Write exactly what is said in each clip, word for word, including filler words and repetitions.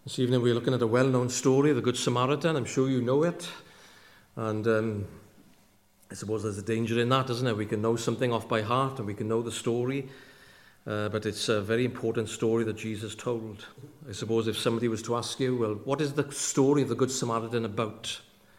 This evening we're looking at a well-known story, the Good Samaritan. I'm sure you know it. And um, I suppose there's a danger in that, isn't there? We can know something off by heart and we can know the story. Uh, but it's a very important story that Jesus told. I suppose if somebody was to ask you, well, what is the story of the Good Samaritan about?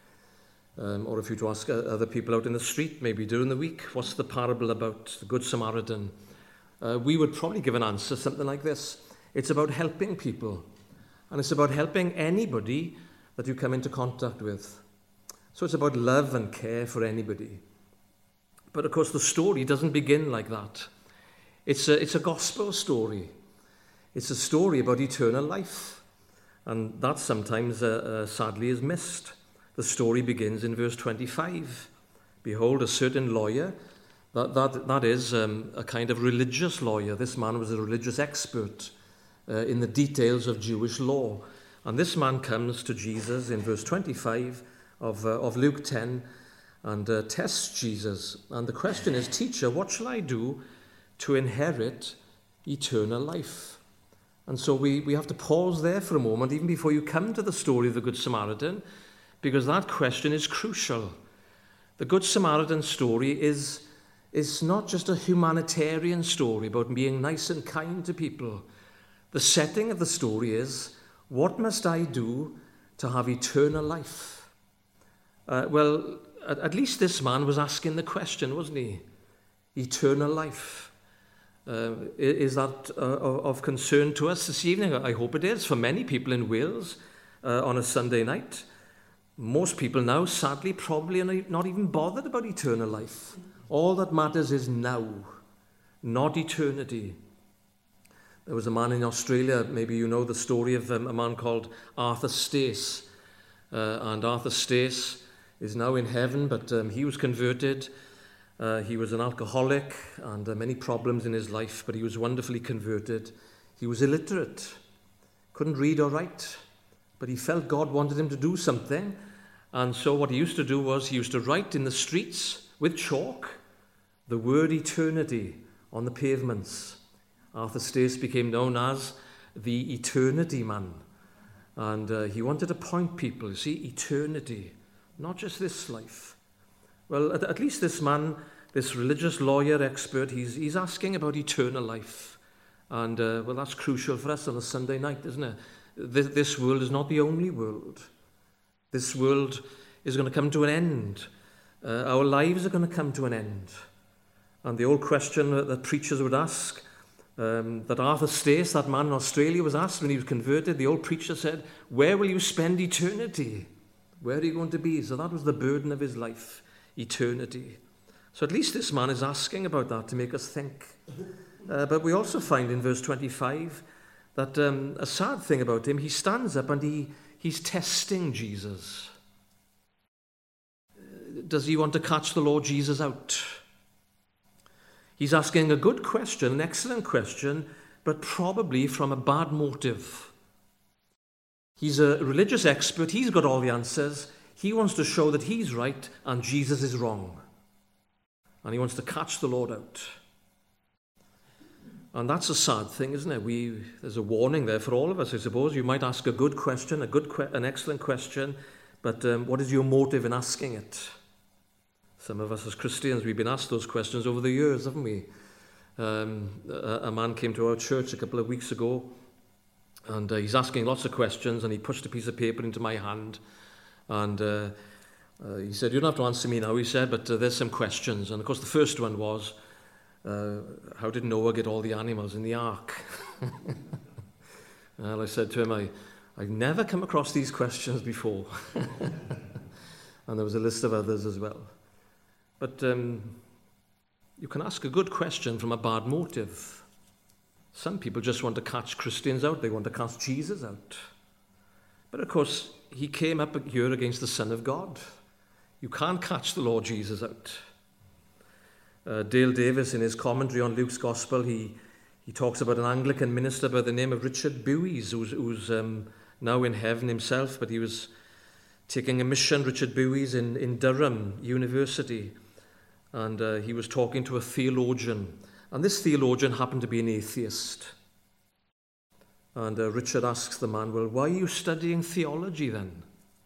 Um, or if you were to ask other people out in the street, maybe during the week, what's the parable about the Good Samaritan? Uh, we would probably give an answer, something like this. It's about helping people. And it's about helping anybody that you come into contact with. So it's about love and care for anybody. But of course, the story doesn't begin like that. It's a, it's a gospel story. It's a story about eternal life. And that sometimes, uh, uh, sadly, is missed. The story begins in verse twenty-five. Behold, a certain lawyer, that, that, that is um, a kind of religious lawyer. This man was a religious expert uh, in the details of Jewish law. And this man comes to Jesus in verse twenty-five of, uh, of Luke ten and uh, tests Jesus. And the question is, Teacher, what shall I do to inherit eternal life? And so we, we have to pause there for a moment, even before you come to the story of the Good Samaritan, because that question is crucial. The Good Samaritan story is, is not just a humanitarian story about being nice and kind to people. The setting of the story is, what must I do to have eternal life? Uh, well, at, at least this man was asking the question, wasn't he? Eternal life. Uh, is that uh, of concern to us this evening? I hope it is. For many people in Wales uh, on a Sunday night, most people now, sadly, probably are not even bothered about eternal life. All that matters is now, not eternity. There was a man in Australia, maybe you know the story of um, a man called Arthur Stace. Uh, and Arthur Stace is now in heaven, but um, he was converted. Uh, he was an alcoholic and uh, many problems in his life, but he was wonderfully converted. He was illiterate, couldn't read or write, but he felt God wanted him to do something. And so what he used to do was he used to write in the streets with chalk the word eternity on the pavements. Arthur Stace became known as the Eternity Man. And uh, he wanted to point people, you see, eternity, not just this life. Well, at, at least this man, this religious lawyer expert, he's, he's asking about eternal life. And, uh, well, that's crucial for us on a Sunday night, isn't it? This, this world is not the only world. This world is going to come to an end. Uh, our lives are going to come to an end. And the old question that, that preachers would ask, um, that Arthur Stace, that man in Australia, was asked when he was converted, the old preacher said, where will you spend eternity? Where are you going to be? So that was the burden of his life. Eternity. So at least this man is asking about that to make us think. Uh, but we also find in verse twenty-five that um, a sad thing about him, he stands up and he, he's testing Jesus. Does he want to catch the Lord Jesus out? He's asking a good question, an excellent question, but probably from a bad motive. He's a religious expert. He's got all the answers. He wants to show that he's right and Jesus is wrong. And he wants to catch the Lord out. And that's a sad thing, isn't it? We, there's a warning there for all of us, I suppose. You might ask a good question, a good, que- an excellent question, but um, what is your motive in asking it? Some of us as Christians, we've been asked those questions over the years, haven't we? Um, a, a man came to our church a couple of weeks ago, and uh, he's asking lots of questions, and he pushed a piece of paper into my hand. And uh, uh, he said, you don't have to answer me now, he said, but uh, there's some questions. And of course, the first one was, uh, how did Noah get all the animals in the ark? Well, I said to him, I, I've never come across these questions before. And there was a list of others as well. But um, you can ask a good question from a bad motive. Some people just want to catch Christians out. They want to catch Jesus out. But of course, he came up here against the Son of God. You can't catch the Lord Jesus out. Uh, Dale Davis, in his commentary on Luke's Gospel, he, he talks about an Anglican minister by the name of Richard Buys, who's, who's um, now in heaven himself, but he was taking a mission, Richard Buys, in, in Durham University. And uh, he was talking to a theologian. And this theologian happened to be an atheist. And uh, Richard asks the man, well, why are you studying theology then?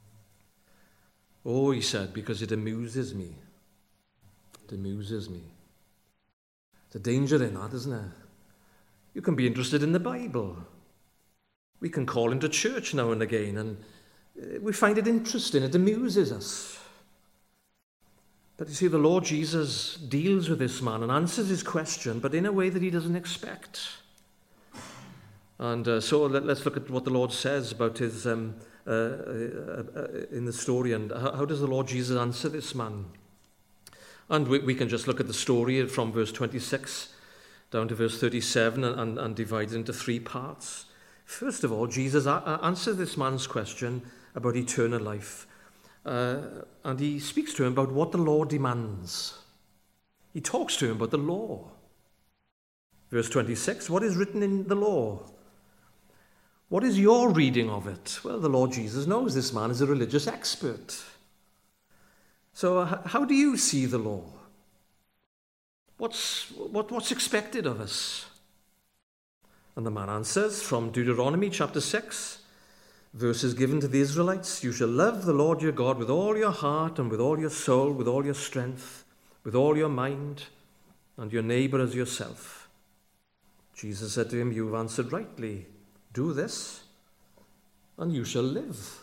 Oh, he said, because it amuses me. It amuses me. There's a danger in that, isn't there? You can be interested in the Bible. We can call into church now and again, and we find it interesting. It amuses us. But you see, the Lord Jesus deals with this man and answers his question, but in a way that he doesn't expect. And uh, so let, let's look at what the Lord says about his um, uh, uh, uh, in the story, and how, how does the Lord Jesus answer this man? And we, we can just look at the story from verse twenty-six down to verse thirty-seven and, and, and divide it into three parts. First of all, Jesus a- answers this man's question about eternal life. Uh, and he speaks to him about what the law demands. He talks to him about the law. Verse twenty-six, what is written in the law? What is your reading of it? Well, the Lord Jesus knows this man is a religious expert. So uh, how do you see the law? What's, what, what's expected of us? And the man answers from Deuteronomy chapter six, verses given to the Israelites. You shall love the Lord your God with all your heart and with all your soul, with all your strength, with all your mind, and your neighbor as yourself. Jesus said to him, you've answered rightly. Do this, and you shall live.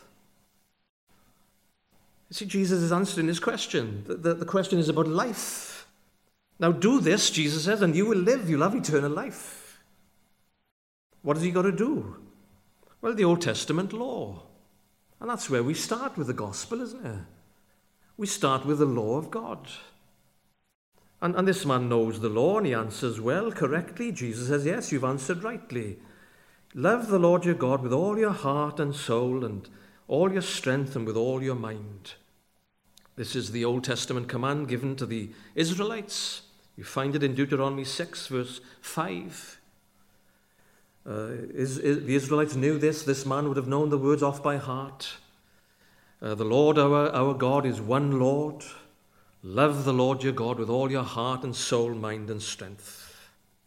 You see, Jesus is answering his question. The, the, the question is about life. Now do this, Jesus says, and you will live. You'll have eternal life. What has he got to do? Well, the Old Testament law. And that's where we start with the gospel, isn't it? We start with the law of God. And, and this man knows the law, and he answers well, correctly. Jesus says, yes, you've answered rightly. Love the Lord your God with all your heart and soul and all your strength and with all your mind. This is the Old Testament command given to the Israelites. You find it in Deuteronomy six, verse five. Uh, is, is, the Israelites knew this. This man would have known the words off by heart. Uh, the Lord our, our God is one Lord. Love the Lord your God with all your heart and soul, mind and strength.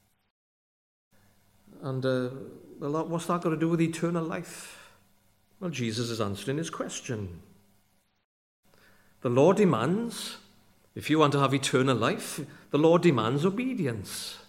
And uh, well, what's that got to do with eternal life? Well, Jesus is answering his question. The law demands, if you want to have eternal life, the law demands obedience.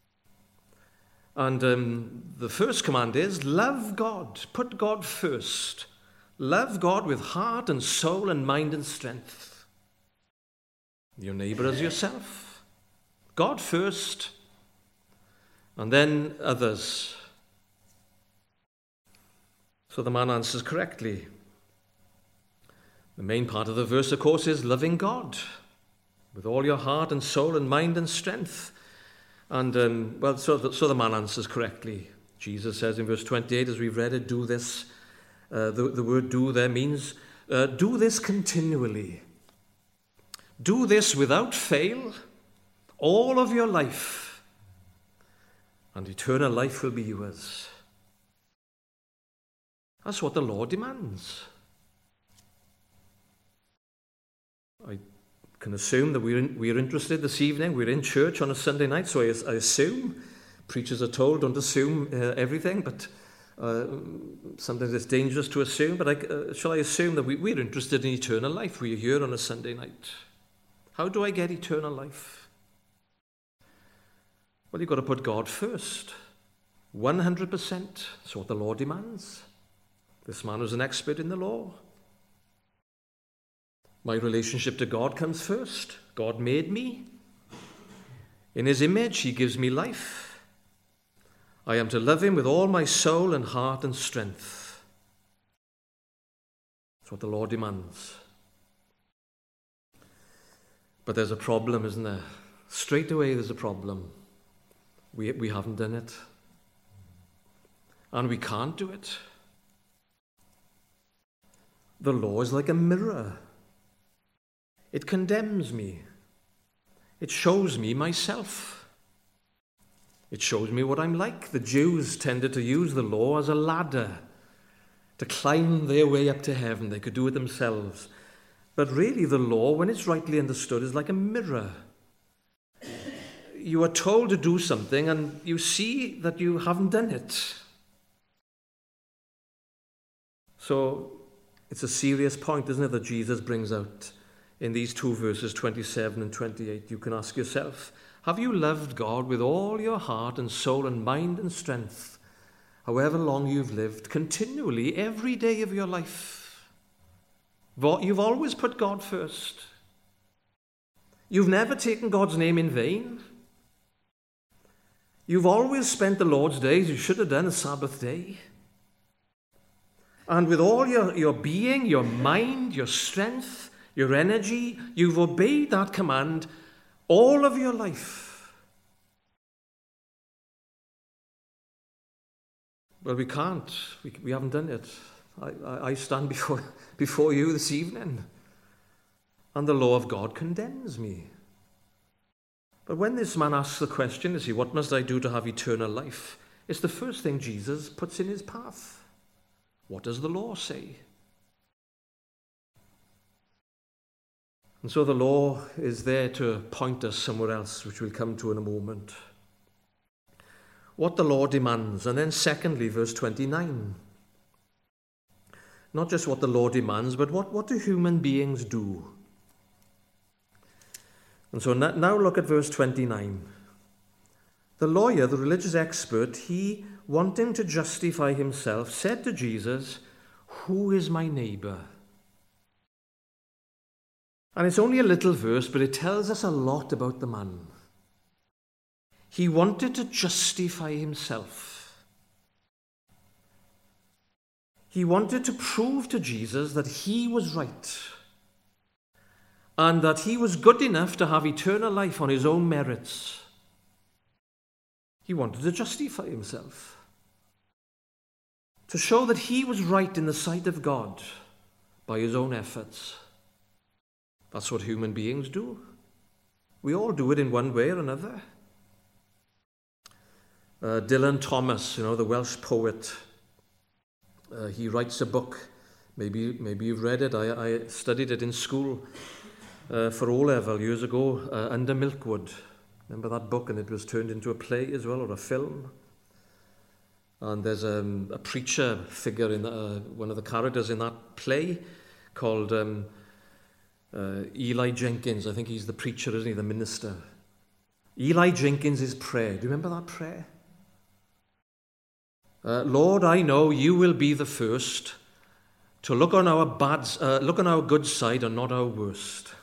And um, the first command is, love God. Put God first. Love God with heart and soul and mind and strength. Your neighbor as yourself. God first, and then others. So the man answers correctly. The main part of the verse, of course, is loving God with all your heart and soul and mind and strength. And, um, well, so the, so the man answers correctly. Jesus says in verse twenty-eight, as we've read it, do this. Uh, the, the word do there means uh, do this continually. Do this without fail all of your life, and eternal life will be yours. That's what the law demands. I can assume that we're, in, we're interested this evening. We're in church on a Sunday night, so I, I assume, preachers are told don't assume uh, everything, but uh, sometimes it's dangerous to assume, but I, uh, shall I assume that we, we're interested in eternal life? We're here on a Sunday night. How do I get eternal life? Well, you've got to put God first. one hundred percent. That's what the law demands. This man was an expert in the law. My relationship to God comes first. God made me. In his image, he gives me life. I am to love him with all my soul and heart and strength. That's what the law demands. But there's a problem, isn't there? Straight away there's a problem. We, we haven't done it. And we can't do it. The law is like a mirror. It condemns me. It shows me myself. It shows me what I'm like. The Jews tended to use the law as a ladder to climb their way up to heaven. They could do it themselves. But really the law, when it's rightly understood, is like a mirror. You are told to do something and you see that you haven't done it. So it's a serious point, isn't it, that Jesus brings out in these two verses, twenty-seven and twenty-eight. You can ask yourself, have you loved God with all your heart and soul and mind and strength, however long you've lived, continually, every day of your life? You've always put God first. You've never taken God's name in vain. You've always spent the Lord's days, you should have done a Sabbath day. And with all your, your being, your mind, your strength, your energy, you've obeyed that command all of your life. Well, we can't. We, we haven't done it. I, I, I stand before, before you this evening, and the law of God condemns me. But when this man asks the question, you see, what must I do to have eternal life? It's the first thing Jesus puts in his path. What does the law say? And so the law is there to point us somewhere else, which we'll come to in a moment. What the law demands. And then secondly, verse twenty-nine. Not just what the law demands, but what, what do human beings do? And so now look at verse twenty-nine. The lawyer, the religious expert, he, wanting to justify himself, said to Jesus, "Who is my neighbor?" And it's only a little verse, but it tells us a lot about the man. He wanted to justify himself. He wanted to prove to Jesus that he was right and that he was good enough to have eternal life on his own merits. He wanted to justify himself, to show that he was right in the sight of God by his own efforts. That's what human beings do. We all do it in one way or another. Uh, Dylan Thomas, you know, the Welsh poet, uh, he writes a book. Maybe maybe you've read it. I, I studied it in school uh, for O-level years ago, uh, Under Milkwood. Remember that book? And it was turned into a play as well, or a film. And there's um, a preacher figure in uh, one of the characters in that play called um, uh, Eli Jenkins. I think he's the preacher, isn't he? The minister. Eli Jenkins' prayer. Do you remember that prayer? Uh, Lord, I know you will be the first to look on our bad, uh, look on our good side and not our worst.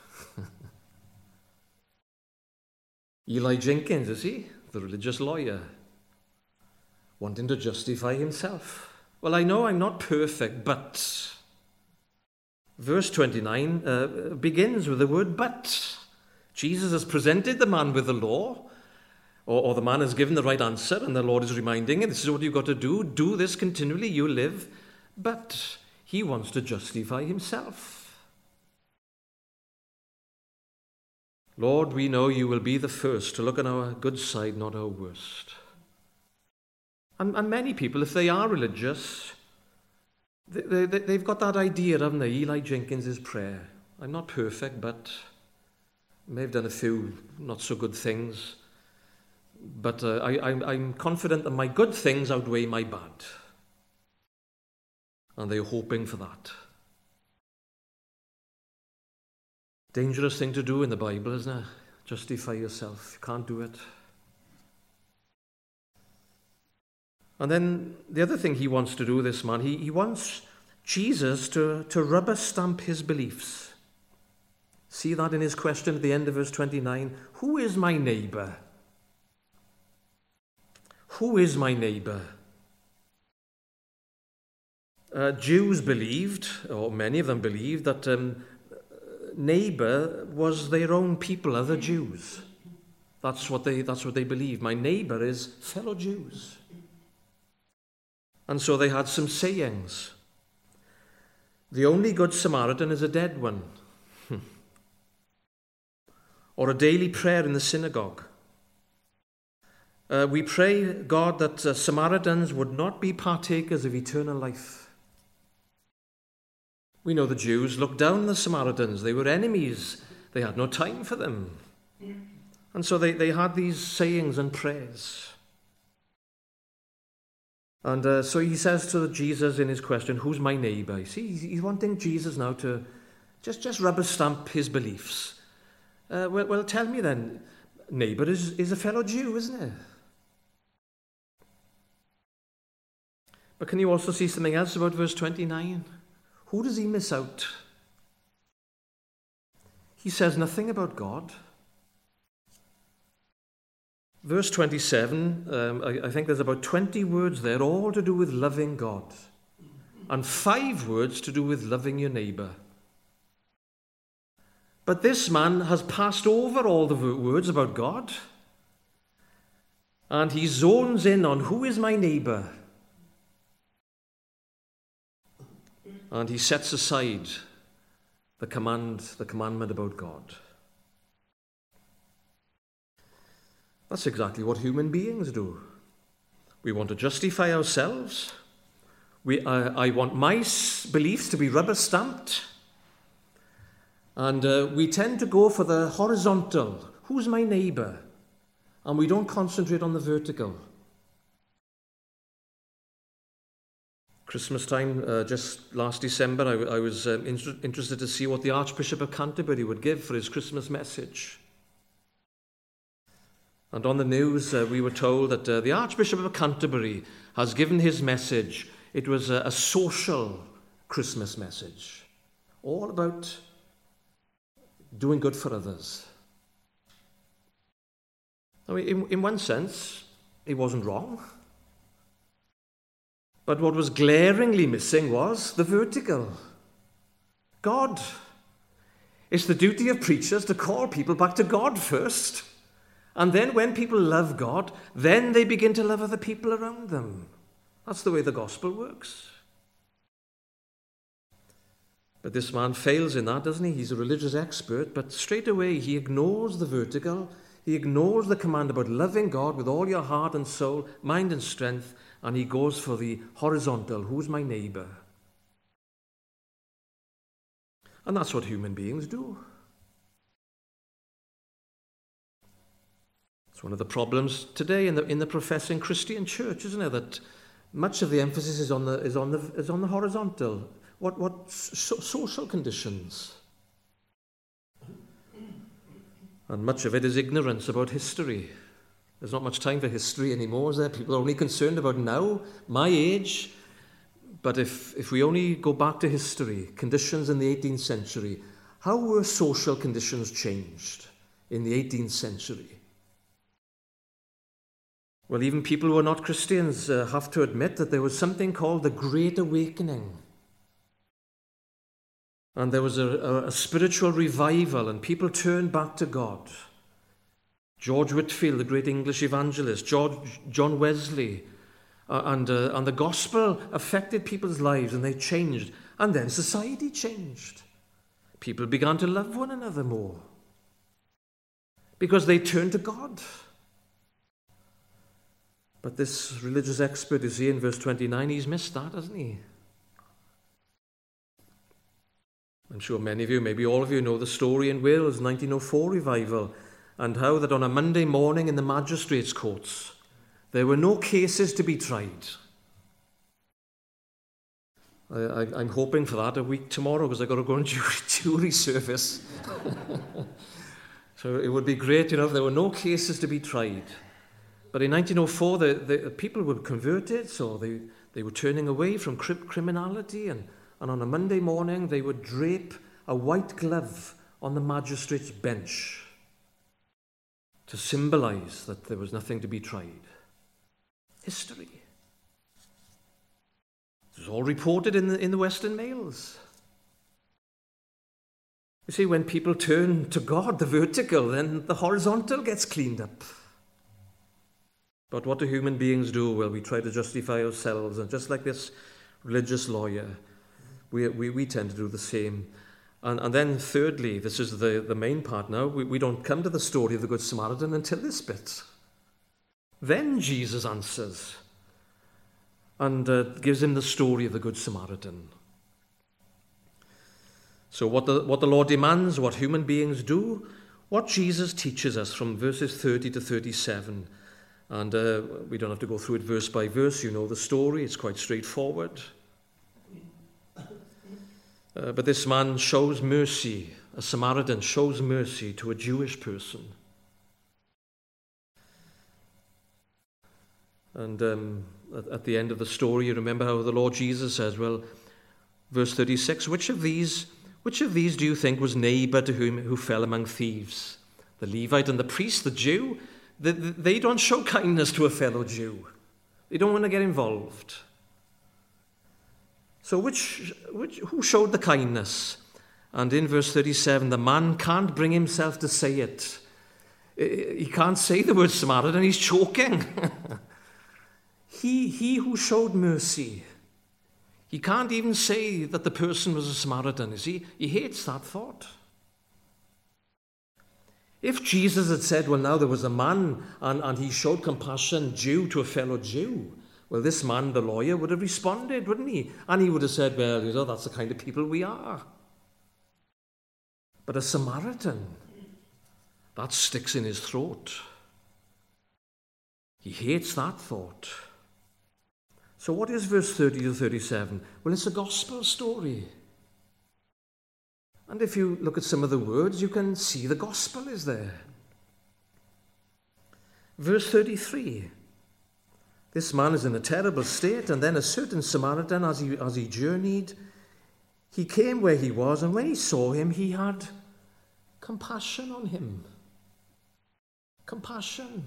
Eli Jenkins, is he? The religious lawyer, wanting to justify himself. Well, I know I'm not perfect, but verse twenty-nine uh, begins with the word but. Jesus has presented the man with the law, or, or the man has given the right answer, and the Lord is reminding him, this is what you've got to do. Do this continually, you live. But he wants to justify himself. Lord, we know you will be the first to look on our good side, not our worst. And, and many people, if they are religious, they, they, they've got that idea, haven't they? Eli Jenkins' prayer. I'm not perfect, but I may have done a few not so good things. But uh, I, I'm, I'm confident that my good things outweigh my bad. And they're hoping for that. Dangerous thing to do in the Bible, isn't it? Justify yourself. You can't do it. And then the other thing he wants to do, this man, he, he wants Jesus to, to rubber stamp his beliefs. See that in his question at the end of verse twenty-nine. Who is my neighbor? Who is my neighbor? Uh, Jews believed, or many of them believed, that um, neighbor was their own people, other Jews. That's what they, that's what they believed. My neighbor is fellow Jews. And so they had some sayings. The only good Samaritan is a dead one. Or a daily prayer in the synagogue. Uh, we pray, God, that uh, Samaritans would not be partakers of eternal life. We know the Jews looked down on the Samaritans. They were enemies. They had no time for them. And so they, they had these sayings and prayers. And uh, so he says to Jesus in his question, who's my neighbour? You see, he's, he's wanting Jesus now to just, just rubber stamp his beliefs. Uh, well, well, tell me then, neighbour is, is a fellow Jew, isn't it? But can you also see something else about verse twenty-nine? Who does he miss out? He says nothing about God. Verse twenty-seven, um, I, I think there's about twenty words there, all to do with loving God. And five words to do with loving your neighbour. But this man has passed over all the words about God. And he zones in on who is my neighbour. And he sets aside the command, the commandment about God. That's exactly what human beings do. We want to justify ourselves. We, uh, I want my beliefs to be rubber stamped. And uh, we tend to go for the horizontal. Who's my neighbour? And we don't concentrate on the vertical. Christmas time, uh, just last December, I, I was um, inter- interested to see what the Archbishop of Canterbury would give for his Christmas message. And on the news, uh, we were told that uh, the Archbishop of Canterbury has given his message. It was a, a social Christmas message, all about doing good for others. I mean, in, in one sense, he wasn't wrong. But what was glaringly missing was the vertical. God. It's the duty of preachers to call people back to God first. And then when people love God, then they begin to love other people around them. That's the way the gospel works. But this man fails in that, doesn't he? He's a religious expert, but straight away he ignores the vertical. He ignores the command about loving God with all your heart and soul, mind and strength, and he goes for the horizontal. Who's my neighbour? And that's what human beings do. It's one of the problems today in the in the professing Christian church, isn't it? That much of the emphasis is on the is on the is on the horizontal. What what so, social conditions, and much of it is ignorance about history. There's not much time for history anymore, is there? People are only concerned about now, my age. But if, if we only go back to history, conditions in the eighteenth century, how were social conditions changed in the eighteenth century? Well, even people who are not Christians uh, have to admit that there was something called the Great Awakening. And there was a, a, a spiritual revival, and people turned back to God. George Whitefield, the great English evangelist, George, John Wesley, uh, and, uh, and the gospel affected people's lives, and they changed. And then society changed. People began to love one another more because they turned to God. But this religious expert, you see in verse twenty-nine, he's missed that, hasn't he? I'm sure many of you, maybe all of you, know the story in Wales, nineteen oh four revival, and how that on a Monday morning in the magistrates' courts, there were no cases to be tried. I, I, I'm hoping for that a week tomorrow, because I've got to go on jury, jury service. So it would be great, you know, if there were no cases to be tried. But in nineteen oh four, the, the people were converted, so they, they were turning away from criminality, and, and on a Monday morning, they would drape a white glove on the magistrate's bench to symbolize that there was nothing to be tried. History. It was all reported in the, in the Western Mails. You see, when people turn to God, the vertical, then the horizontal gets cleaned up. But what do human beings do? Well, we try to justify ourselves, and just like this religious lawyer, we we, we tend to do the same. And, and then thirdly, this is the, the main part now, we, we don't come to the story of the Good Samaritan until this bit. Then Jesus answers and uh, gives him the story of the Good Samaritan. So what the, what the Lord demands, what human beings do, what Jesus teaches us from verses thirty to thirty-seven, And uh, we don't have to go through it verse by verse. You know the story. It's quite straightforward. Uh, but this man shows mercy. A Samaritan shows mercy to a Jewish person. And um, at, at the end of the story, you remember how the Lord Jesus says, well, verse thirty-six, which of these, which of these do you think was neighbor to whom who fell among thieves? The Levite and the priest, the Jew? They, they don't show kindness to a fellow Jew. They don't want to get involved. So which, which, who showed the kindness? And in verse thirty-seven, the man can't bring himself to say it. He can't say the word Samaritan, he's choking. he, he who showed mercy. He can't even say that the person was a Samaritan. You see, he hates that thought. If Jesus had said, well, now there was a man and, and he showed compassion, Jew to a fellow Jew, well, this man, the lawyer, would have responded, wouldn't he? And he would have said, well, you know, that's the kind of people we are. But a Samaritan, that sticks in his throat. He hates that thought. So what is verse thirty to thirty-seven? Well, it's a gospel story. And if you look at some of the words, you can see the gospel is there. Verse thirty-three. This man is in a terrible state, and then a certain Samaritan, as he, as he journeyed, he came where he was, and when he saw him, he had compassion on him. Compassion.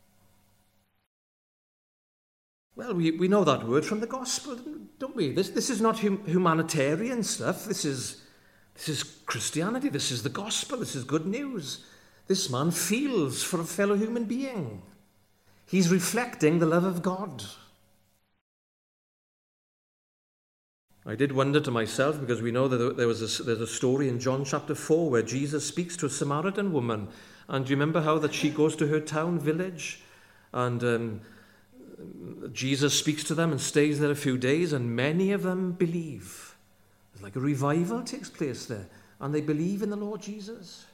Well, we, we know that word from the gospel, don't we? This, this is not hum, humanitarian stuff. This is... This is Christianity, this is the gospel, this is good news. This man feels for a fellow human being. He's reflecting the love of God. I did wonder to myself, because we know that there was a, there's a story in John chapter four where Jesus speaks to a Samaritan woman. And do you remember how that she goes to her town, village? And um, Jesus speaks to them and stays there a few days, and many of them believe. It's like a revival takes place there. And they believe in the Lord Jesus.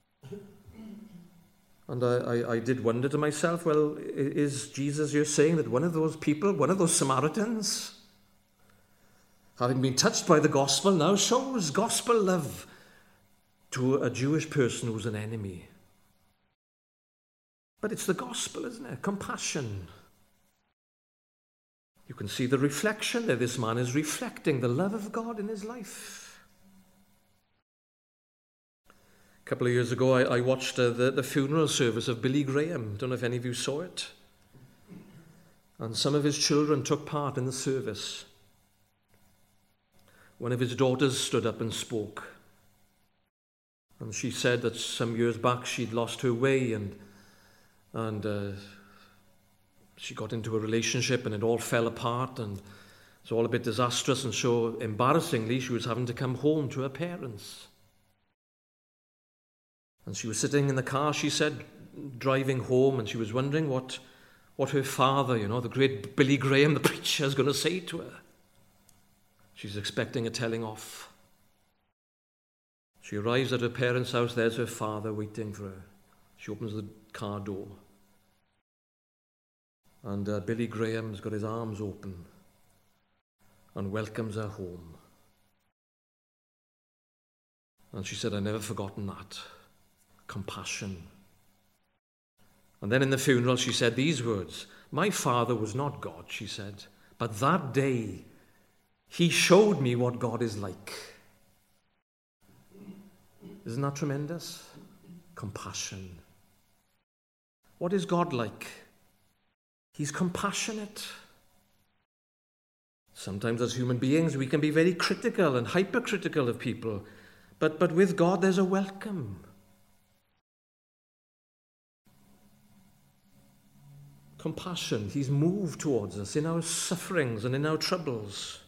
And I, I, I did wonder to myself, well, is Jesus, you're saying that one of those people, one of those Samaritans, having been touched by the gospel, now shows gospel love to a Jewish person who's an enemy? But it's the gospel, isn't it? Compassion. You can see the reflection there. This man is reflecting the love of God in his life. A couple of years ago, I, I watched uh, the, the funeral service of Billy Graham. Don't know if any of you saw it. And some of his children took part in the service. One of his daughters stood up and spoke. And she said that some years back she'd lost her way and and uh, she got into a relationship and it all fell apart and it's all a bit disastrous, and so embarrassingly she was having to come home to her parents. And she was sitting in the car, she said, driving home, and she was wondering what, what her father, you know, the great Billy Graham, the preacher, is going to say to her. She's expecting a telling off. She arrives at her parents' house, there's her father waiting for her. She opens the car door. And uh, Billy Graham's got his arms open and welcomes her home. And she said, I've never forgotten that. Compassion. And then in the funeral she said these words, my father was not God, she said, but that day he showed me what God is like. Isn't that tremendous? Compassion. What is God like? He's compassionate. Sometimes as human beings we can be very critical and hypercritical of people, but, but with God there's a welcome. Compassion. He's moved towards us in our sufferings and in our troubles.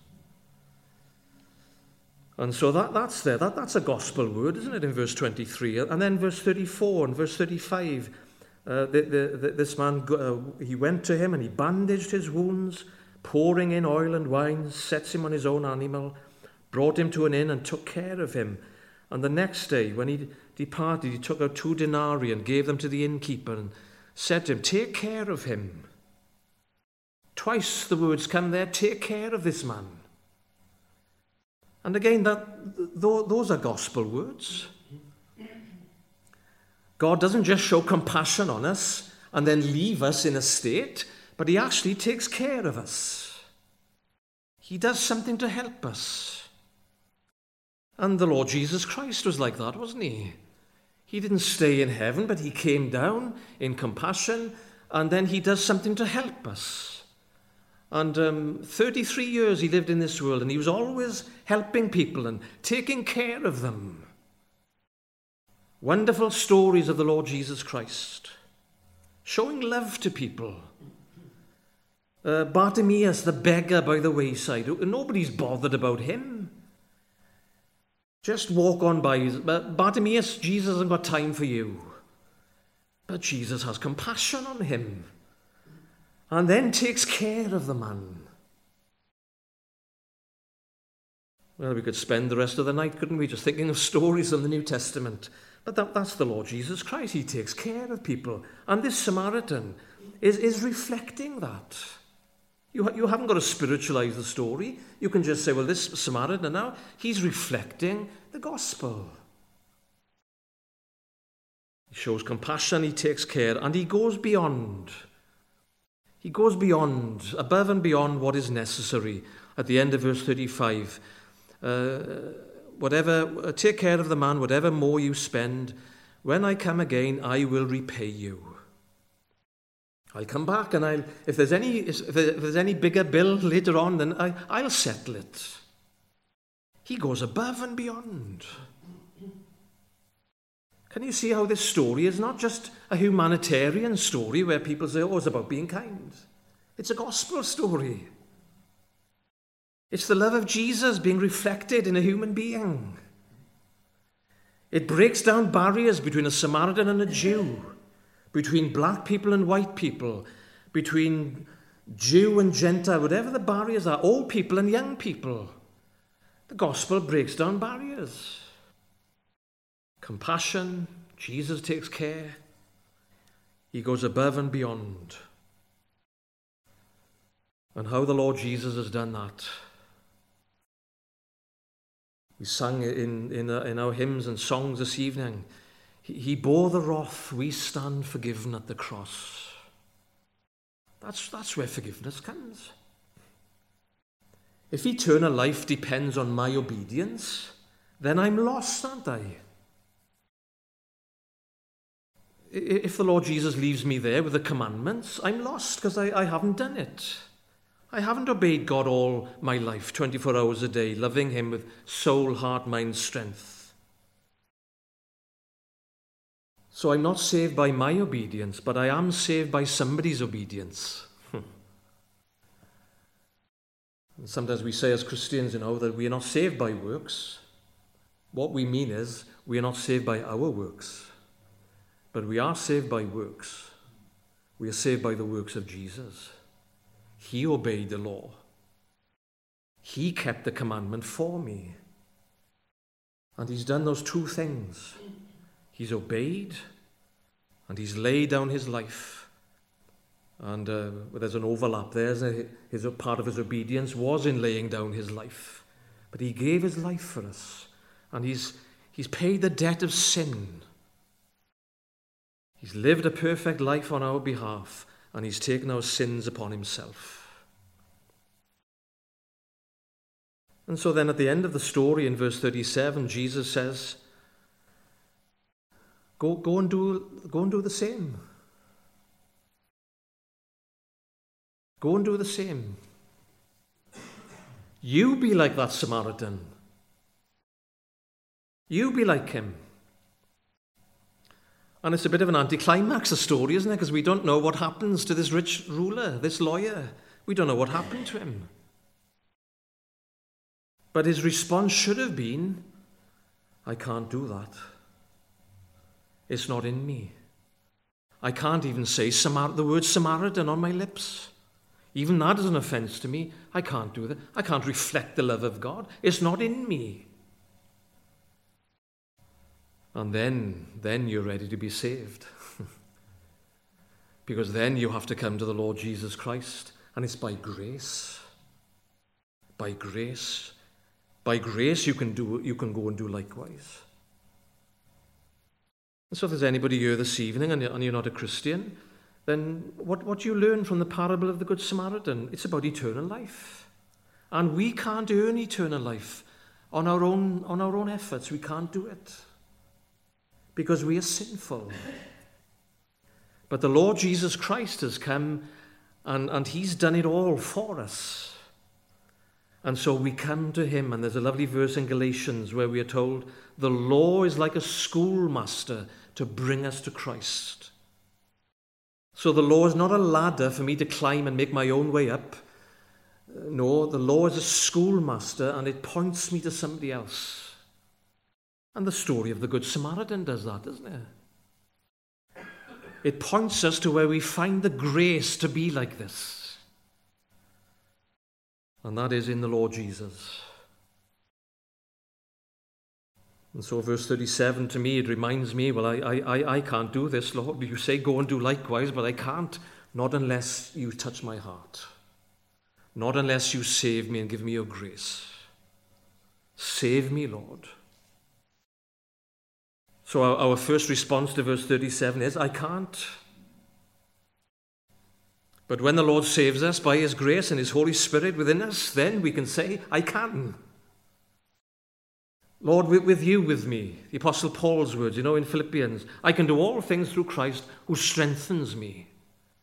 And so that, that's there. That, that's a gospel word, isn't it, in verse twenty-three? And then verse thirty-four and verse thirty-five. Uh, the, the, the, this man, uh, he went to him and he bandaged his wounds, pouring in oil and wine, sets him on his own animal, brought him to an inn and took care of him. And the next day, when he departed, he took out two denarii and gave them to the innkeeper and, said to him, take care of him. Twice the words come there, take care of this man. And again, that those are gospel words. God doesn't just show compassion on us and then leave us in a state, but he actually takes care of us. He does something to help us. And the Lord Jesus Christ was like that, wasn't he? He didn't stay in heaven, but he came down in compassion, and then he does something to help us. And um, thirty-three years he lived in this world, and he was always helping people and taking care of them. Wonderful stories of the Lord Jesus Christ, showing love to people. Uh, Bartimaeus, the beggar by the wayside, nobody's bothered about him. Just walk on by. Bartimaeus, Jesus hasn't got time for you. But Jesus has compassion on him and then takes care of the man. Well, we could spend the rest of the night, couldn't we, just thinking of stories from the New Testament. But that, that's the Lord Jesus Christ. He takes care of people. And this Samaritan is, is reflecting that. You, you haven't got to spiritualize the story. You can just say, well, this Samaritan now, he's reflecting the gospel. He shows compassion, he takes care, and he goes beyond. He goes beyond, above and beyond what is necessary. At the end of verse thirty-five, uh, whatever, uh, take care of the man, whatever more you spend, when I come again, I will repay you. I'll come back, and I'll, if there's any, if there's any bigger bill later on, then I, I'll settle it. He goes above and beyond. Can you see how this story is not just a humanitarian story where people say, oh, it's about being kind? It's a gospel story. It's the love of Jesus being reflected in a human being. It breaks down barriers between a Samaritan and a Jew, between black people and white people, between Jew and Gentile, whatever the barriers are, old people and young people. The gospel breaks down barriers. Compassion, Jesus takes care. He goes above and beyond. And how the Lord Jesus has done that. We sang in, in, in our hymns and songs this evening. He, he bore the wrath, we stand forgiven at the cross. That's, that's where forgiveness comes. If eternal life depends on my obedience, then I'm lost, aren't I? If the Lord Jesus leaves me there with the commandments, I'm lost because I, I haven't done it. I haven't obeyed God all my life, twenty-four hours a day, loving him with soul, heart, mind, strength. So I'm not saved by my obedience, but I am saved by somebody's obedience. And sometimes we say as Christians, you know, that we are not saved by works. What we mean is we are not saved by our works. But we are saved by works. We are saved by the works of Jesus. He obeyed the law. He kept the commandment for me. And he's done those two things. He's obeyed and he's laid down his life. And uh, there's an overlap there. His, his part of his obedience was in laying down his life. But he gave his life for us. And he's, he's paid the debt of sin. He's lived a perfect life on our behalf, and he's taken our sins upon himself. And so then at the end of the story in verse thirty-seven, Jesus says, go, go, and, do, go and do the same. Go and do the same. You be like that Samaritan. You be like him. And it's a bit of an anticlimax, a story, isn't it? Because we don't know what happens to this rich ruler, this lawyer. We don't know what happened to him. But his response should have been, I can't do that. It's not in me. I can't even say Samar- the word Samaritan on my lips. Even that is an offense to me. I can't do that. I can't reflect the love of God. It's not in me. And then, then you're ready to be saved. because then you have to come to the Lord Jesus Christ, and it's by grace. By grace. By grace you can do you can go and do likewise. And so if there's anybody here this evening and you're, and you're not a Christian, then what, what do you learn from the parable of the Good Samaritan? It's about eternal life. And we can't earn eternal life on our own, on our own efforts. We can't do it because we are sinful. But the Lord Jesus Christ has come and, and he's done it all for us. And so we come to him, and there's a lovely verse in Galatians where we are told the law is like a schoolmaster to bring us to Christ. So the law is not a ladder for me to climb and make my own way up. No, the law is a schoolmaster, and it points me to somebody else. And the story of the Good Samaritan does that, doesn't it? It points us to where we find the grace to be like this. And that is in the Lord Jesus. And so verse thirty-seven, to me, it reminds me, well, I, I, I can't do this, Lord. You say go and do likewise, but I can't. Not unless you touch my heart. Not unless you save me and give me your grace. Save me, Lord. So our, our first response to verse thirty-seven is, I can't. But when the Lord saves us by his grace and his Holy Spirit within us, then we can say, I can. Lord, with you, with me. The Apostle Paul's words, you know, in Philippians, I can do all things through Christ who strengthens me.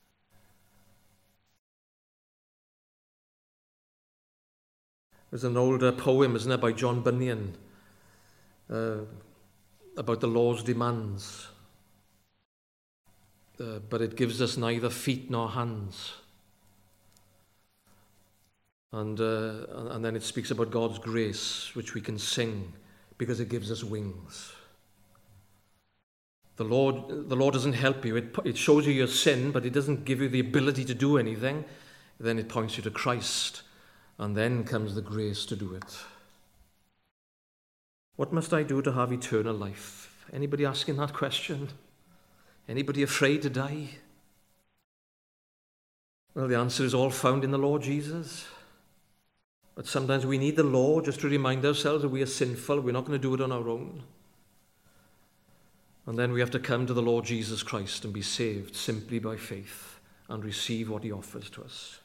There's an older poem, isn't there, by John Bunyan, uh, about the law's demands. Uh, but it gives us neither feet nor hands. And, uh, and then it speaks about God's grace, which we can sing because it gives us wings. The Lord, the Lord doesn't help you. It, it shows you your sin, but it doesn't give you the ability to do anything. Then it points you to Christ, and then comes the grace to do it. What must I do to have eternal life? Anybody asking that question? Anybody afraid to die? Well, the answer is all found in the Lord Jesus. But sometimes we need the law just to remind ourselves that we are sinful. We're not going to do it on our own. And then we have to come to the Lord Jesus Christ and be saved simply by faith and receive what he offers to us.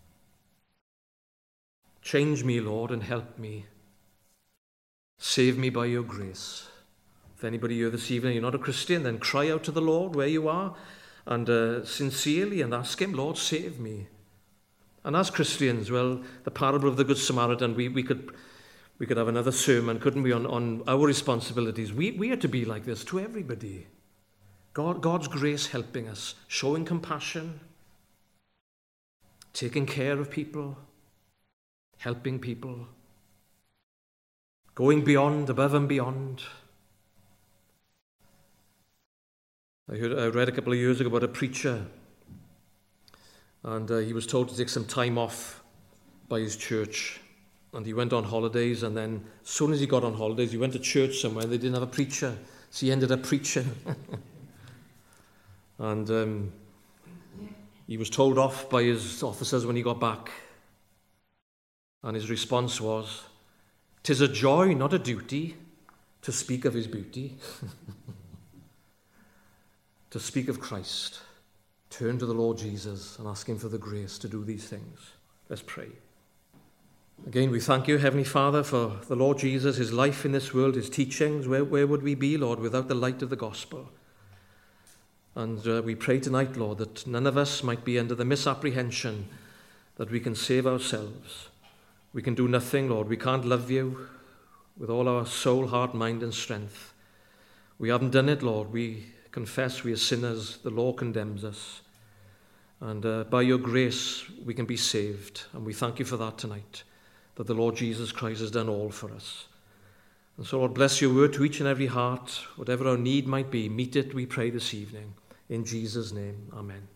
Change me, Lord, and help me. Save me by your grace. If anybody here this evening, you're not a Christian, then cry out to the Lord where you are and uh, sincerely and ask him, Lord, save me. And as Christians, well, the parable of the Good Samaritan, we, we could we could have another sermon, couldn't we, on, on our responsibilities. We, we are to be like this to everybody. God, God's grace helping us, showing compassion, taking care of people, helping people, going beyond, above and beyond. I, heard, I read a couple of years ago about a preacher, and uh, he was told to take some time off by his church, and he went on holidays, and then as soon as he got on holidays, he went to church somewhere, and they didn't have a preacher, so he ended up preaching. and um, he was told off by his officers when he got back, and his response was, "'Tis a joy, not a duty, to speak of his beauty." To speak of Christ. Turn to the Lord Jesus and ask him for the grace to do these things. Let's pray. Again, we thank you, Heavenly Father, for the Lord Jesus, his life in this world, his teachings. Where, where would we be, Lord, without the light of the gospel? And uh, we pray tonight, Lord, that none of us might be under the misapprehension that we can save ourselves. We can do nothing, Lord. We can't love you with all our soul, heart, mind, and strength. We haven't done it, Lord. We confess we are sinners. The law condemns us. And uh, by your grace, we can be saved. And we thank you for that tonight, that the Lord Jesus Christ has done all for us. And so, Lord, bless your word to each and every heart. Whatever our need might be, meet it, we pray this evening. In Jesus' name, amen.